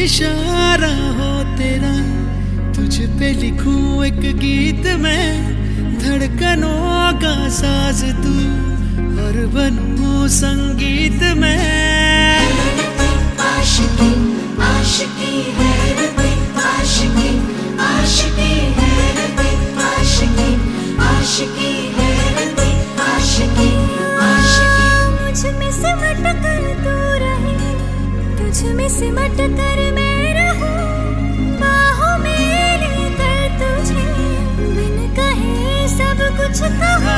इशारा हो तेरा, तुझ पे लिखूं एक गीत मैं, धड़कनों का साज तू और बनूं संगीत मैं। आशिकी आशिकी हैरते आशिकी आशिकी हैरते आशिकी आशिकी हैरते आशिकी आशिकी। मुझ में सिमट कर तू रहे, तुझ में सिमट कर मैं रहूं, बाहों में लेकर तुझे बिन कहे सब कुछ कहूं।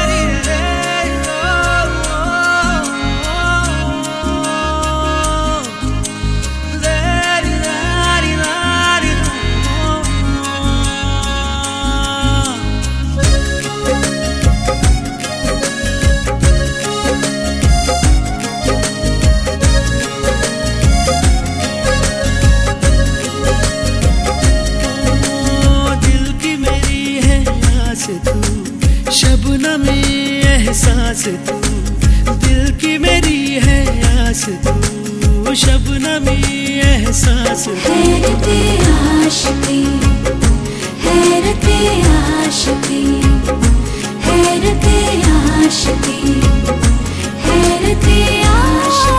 शबनम एहसास तू, दिल की मेरी है आस तू, शबनम एहसास तू। हैरते आशिकी हैरते आशिकी हैरते आशिकी हैरते आशिकी।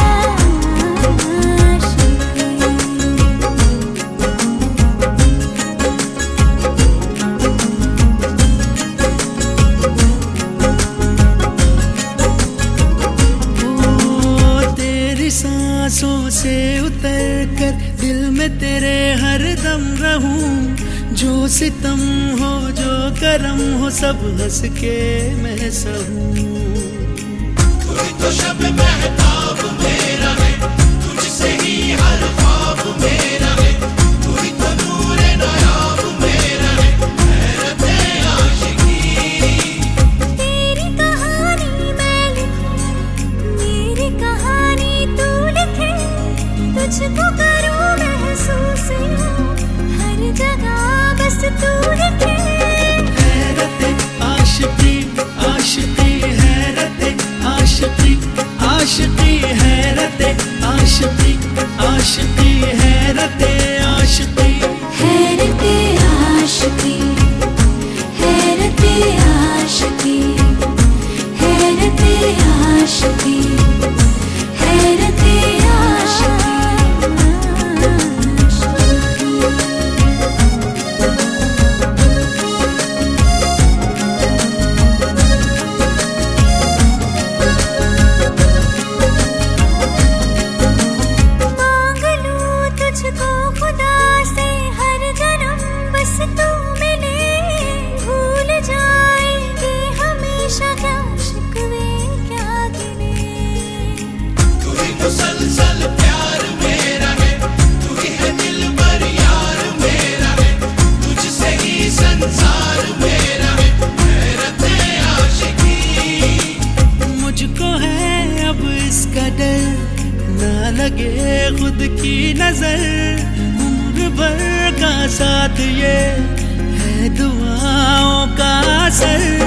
सांसों से उतर कर दिल में तेरे हर दम रहूं, जो सितम हो जो करम हो सब हंस के मैं सहूं। तू ही तो शब महताब मेरा है, तुझसे ही हर ख्वाब मेरा है, तू ही तो नूरे नायाब मेरा है, हैरते आशिकी। तेरी कहानी मैं लिखूं, मेरी कहानी तू लिखे, तुझको करूं महसूस हर जगह बस तू लिखे। हैरते आशिकी आशिकी हैरते आशिकी आशिकी हैरते आशिकी आशिकी हैरते आशिकी। हैरते आशिकी हैरते आशिकी हैरते आशिकी हैरते आशिकी। मांग लूं तुझको खुदा से हर जन्म बस तू मिले, भूल जाएंगे हमेशा क्या शिकवे क्या गिले। तू ही मुसलसल प्यार मेरा है, तू ही है दिल पर यार मेरा है, तुझसे ही संसार मेरा है, हैरते आशिकी। मुझको है अब इसका डर, ना लगे खुद की नजर, उम्र भर का साथ ये है दुआओं का असर।